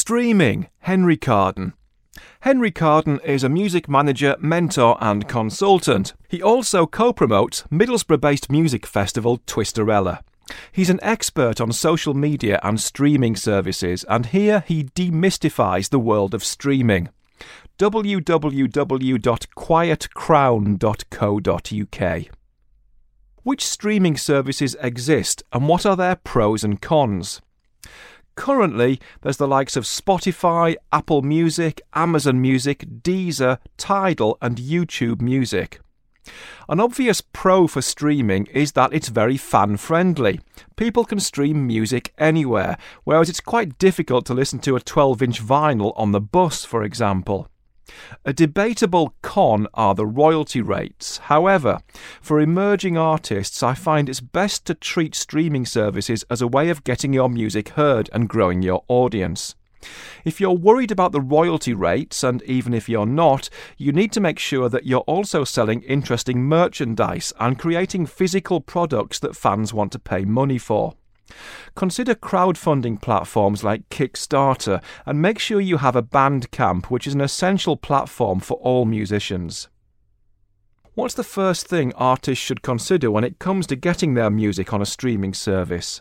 Streaming, Henry Carden. Henry Carden is a music manager, mentor and consultant. He also co-promotes Middlesbrough-based music festival Twisterella. He's an expert on social media and streaming services, and here he demystifies the world of streaming. www.quietcrown.co.uk. Which streaming services exist and what are their pros and cons? Currently, there's the likes of Spotify, Apple Music, Amazon Music, Deezer, Tidal and YouTube Music. An obvious pro for streaming is that it's very fan-friendly. People can stream music anywhere, whereas it's quite difficult to listen to a 12-inch vinyl on the bus, for example. A debatable con are the royalty rates. However, for emerging artists, I find it's best to treat streaming services as a way of getting your music heard and growing your audience. If you're worried about the royalty rates, and even if you're not, you need to make sure that you're also selling interesting merchandise and creating physical products that fans want to pay money for. Consider crowdfunding platforms like Kickstarter and make sure you have a Bandcamp, which is an essential platform for all musicians. What's the first thing artists should consider when it comes to getting their music on a streaming service?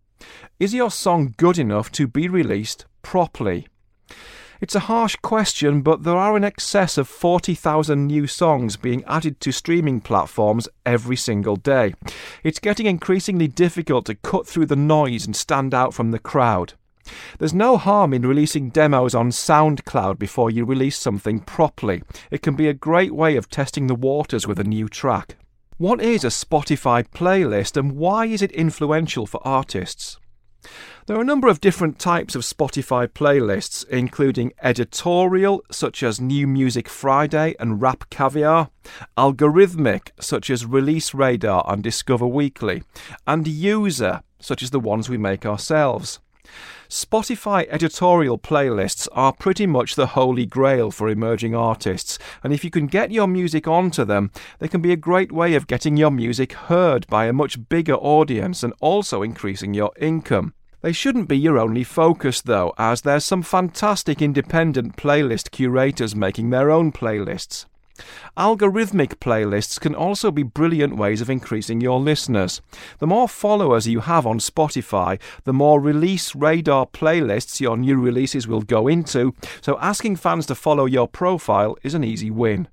Is your song good enough to be released properly? It's a harsh question, but there are in excess of 40,000 new songs being added to streaming platforms every single day. It's getting increasingly difficult to cut through the noise and stand out from the crowd. There's no harm in releasing demos on SoundCloud before you release something properly. It can be a great way of testing the waters with a new track. What is a Spotify playlist and why is it influential for artists? There are a number of different types of Spotify playlists, including editorial, such as New Music Friday and Rap Caviar, algorithmic, such as Release Radar and Discover Weekly, and user, such as the ones we make ourselves. Spotify editorial playlists are pretty much the holy grail for emerging artists, and if you can get your music onto them, they can be a great way of getting your music heard by a much bigger audience and also increasing your income. They shouldn't be your only focus though, as there's some fantastic independent playlist curators making their own playlists. Algorithmic playlists can also be brilliant ways of increasing your listeners. The more followers you have on Spotify, the more Release Radar playlists your new releases will go into, so asking fans to follow your profile is an easy win.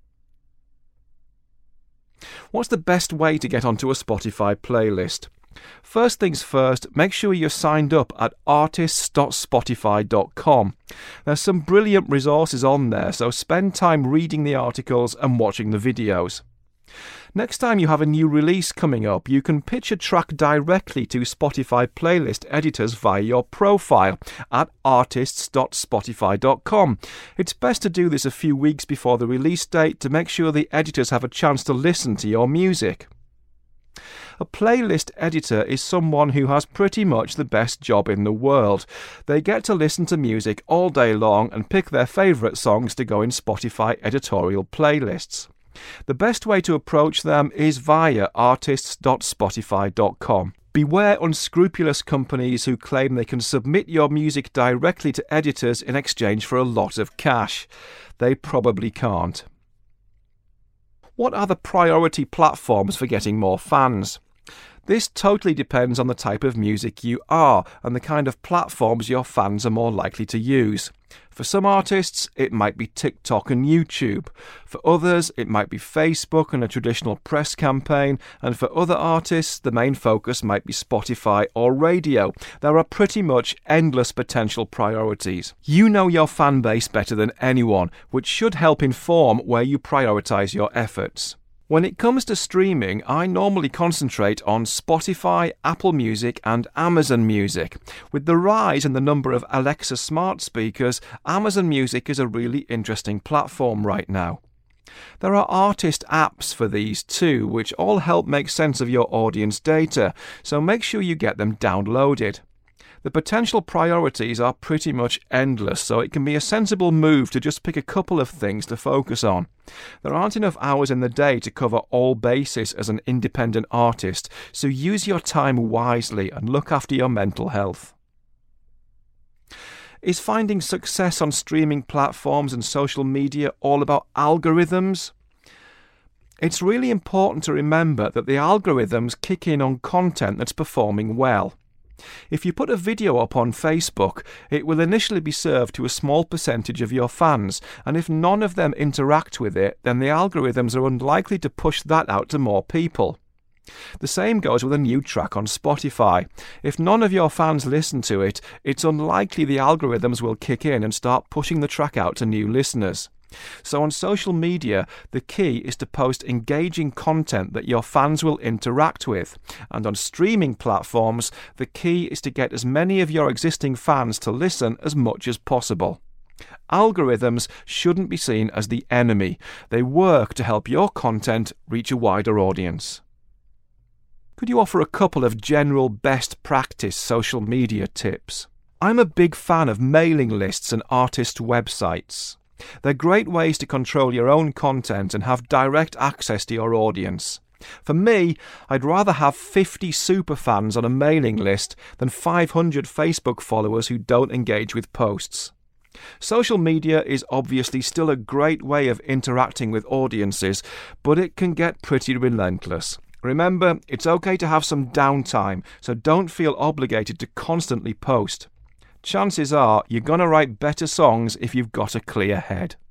What's the best way to get onto a Spotify playlist? First things first, make sure you're signed up at artists.spotify.com. There's some brilliant resources on there, so spend time reading the articles and watching the videos. Next time you have a new release coming up, you can pitch a track directly to Spotify playlist editors via your profile at artists.spotify.com. It's best to do this a few weeks before the release date to make sure the editors have a chance to listen to your music. A playlist editor is someone who has pretty much the best job in the world. They get to listen to music all day long and pick their favourite songs to go in Spotify editorial playlists. The best way to approach them is via artists.spotify.com. Beware unscrupulous companies who claim they can submit your music directly to editors in exchange for a lot of cash. They probably can't. What are the priority platforms for getting more fans? This totally depends on the type of music you are and the kind of platforms your fans are more likely to use. For some artists, it might be TikTok and YouTube. For others, it might be Facebook and a traditional press campaign. And for other artists, the main focus might be Spotify or radio. There are pretty much endless potential priorities. You know your fan base better than anyone, which should help inform where you prioritise your efforts. When it comes to streaming, I normally concentrate on Spotify, Apple Music and Amazon Music. With the rise in the number of Alexa smart speakers, Amazon Music is a really interesting platform right now. There are artist apps for these too, which all help make sense of your audience data, so make sure you get them downloaded. The potential priorities are pretty much endless, so it can be a sensible move to just pick a couple of things to focus on. There aren't enough hours in the day to cover all bases as an independent artist, so use your time wisely and look after your mental health. Is finding success on streaming platforms and social media all about algorithms? It's really important to remember that the algorithms kick in on content that's performing well. If you put a video up on Facebook, it will initially be served to a small percentage of your fans, and if none of them interact with it, then the algorithms are unlikely to push that out to more people. The same goes with a new track on Spotify. If none of your fans listen to it, it's unlikely the algorithms will kick in and start pushing the track out to new listeners. So on social media, the key is to post engaging content that your fans will interact with. And on streaming platforms, the key is to get as many of your existing fans to listen as much as possible. Algorithms shouldn't be seen as the enemy. They work to help your content reach a wider audience. Could you offer a couple of general best practice social media tips? I'm a big fan of mailing lists and artist websites. They're great ways to control your own content and have direct access to your audience. For me, I'd rather have 50 superfans on a mailing list than 500 Facebook followers who don't engage with posts. Social media is obviously still a great way of interacting with audiences, but it can get pretty relentless. Remember, it's okay to have some downtime, so don't feel obligated to constantly post. Chances are you're going to write better songs if you've got a clear head.